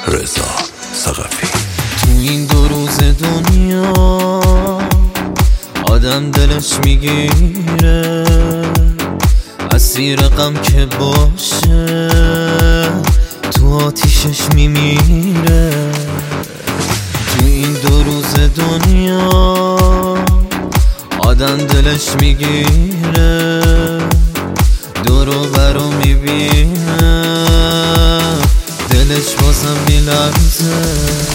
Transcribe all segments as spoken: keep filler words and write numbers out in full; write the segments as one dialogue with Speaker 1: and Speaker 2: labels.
Speaker 1: رضا ثقفی.
Speaker 2: تو این دو روز دنیا آدم دلش میگیره، اسیر غم که باشه تو آتیشش میمیره. تو این دو روز دنیا آدم دلش میگیره، دورو برو میبینه، دلش بازم میلرزه.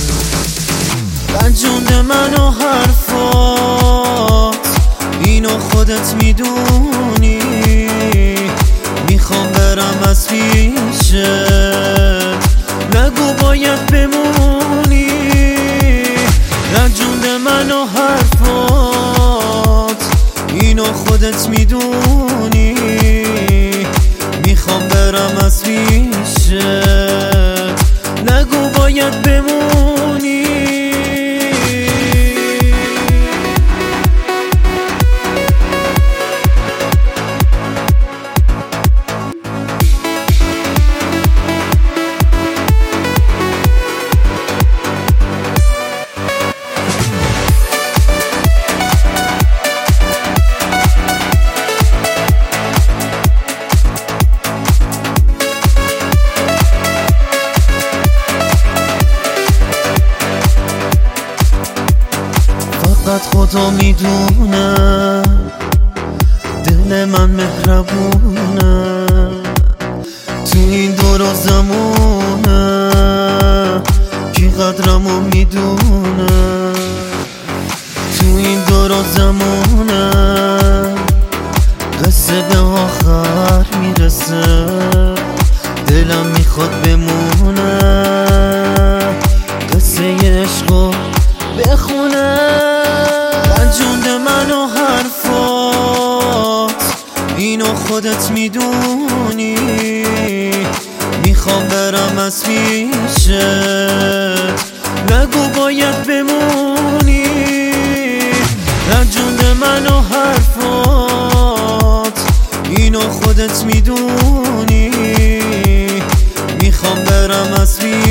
Speaker 2: رنجونده منو حرفات، اینو خودت میدونی، میخوام برم از پیشت، نگو باید بمونی. رنجونده منو حرفات، اینو خودت میدونی، میخوام برم از پیشت، نگو باید بمونی. فقط خدا میدونه دل من مهربونه، تو این دور و زمونه کی قدرمو میدونه. تو این دور و زمونه قصه به آخر میرسه، دلم میخواد بمونه، قصه عشقو بخونه. رنجونده منو حرفات، اینو خودت میدونی، میخوام برم از پیشت، نگو باید بمونی. رنجونده منو حرفات، اینو خودت میدونی، میخوام برم از پیشت،